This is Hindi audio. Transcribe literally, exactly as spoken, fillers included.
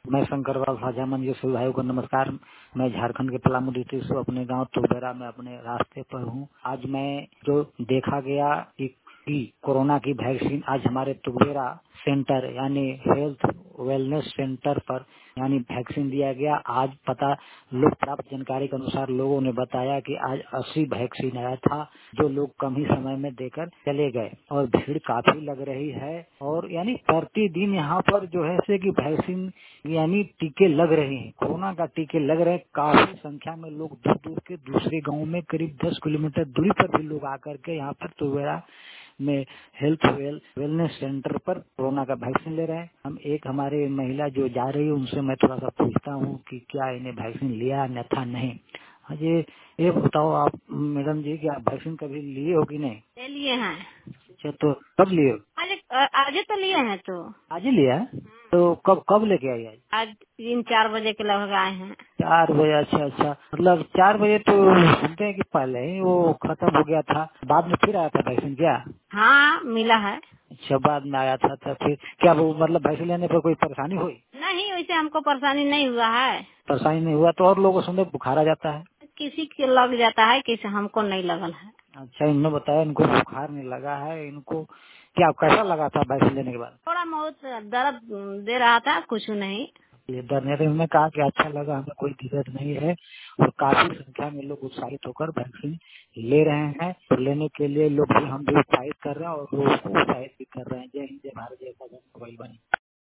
मैं शंकर लाल साझामन जी सभी भाइयों को नमस्कार। मैं झारखंड के पलामू डिस्ट्रिक्ट से अपने गांव तुगबेरा में अपने रास्ते पर हूं। आज मैं जो देखा गया कि, कि कोरोना की वैक्सीन आज हमारे तुगबेरा सेंटर यानी हेल्थ वेलनेस सेंटर पर यानी वैक्सीन दिया गया। आज पता लोग प्राप्त जानकारी के अनुसार लोगों ने बताया कि आज अस्सी वैक्सीन आया था, जो लोग कम ही समय में देकर चले गए और भीड़ काफी लग रही है। और यानी प्रतिदिन यहाँ पर जो है से कि वैक्सीन यानी टीके लग रहे हैं, कोरोना का टीके लग रहे हैं। काफी संख्या में लोग दूर दूर के दूसरे गाँव में करीब दस किलोमीटर दूरी पर भी लोग आकर के यहाँ पर तुगबेरा में हेल्थ वेल वेलनेस सेंटर पर कोरोना का वैक्सीन ले रहे हैं। हम एक हमारे महिला जो जा रही है उनसे मैं थोड़ा सा पूछता हूँ कि क्या इन्हें वैक्सीन लिया अन्यथा नहीं। हाँ जी, ये बताओ आप मैडम जी कि आप वैक्सीन कभी लिए हो कि नहीं? ले लिए हैं। अच्छा, तो कब लिए हो? आज आज ही तो लिए हैं। तो आज ही लिया है? तो कब कब लेके आई? आज आज तीन चार बजे के लगभग आए हैं। चार बजे? अच्छा अच्छा, मतलब चार बजे तो सुनते हैं कि पहले ही वो खत्म हो गया था, बाद में फिर आया था वैक्सीन क्या? हाँ मिला है। अच्छा, बाद में आया था, तो फिर क्या वो मतलब वैक्सीन लेने पर कोई परेशानी हुई? नहीं, वैसे हमको परेशानी नहीं हुआ है। परेशानी नहीं हुआ तो और लोगों को सुनते बुखार आ जाता है। किसी के लग जाता है, किसी हमको नहीं लगल है। अच्छा, इन्होंने बताया इनको बुखार नहीं लगा है। इनको क्या कैसा लगा था वैक्सीन लेने के बाद? थोड़ा बहुत दर्द दे रहा था, कुछ नहीं। ये डरने थे, उन्होंने कहा कि अच्छा लगा, हमें कोई दिक्कत नहीं है। और काफी संख्या में लोग उत्साहित होकर वैक्सीन ले रहे हैं। तो लेने के लिए लोग भी हम भी उत्साहित कर रहे हैं और लोगों को उत्साहित भी कर रहे हैं। जय हिंद, जय भारत, जय मोबाइल बनी।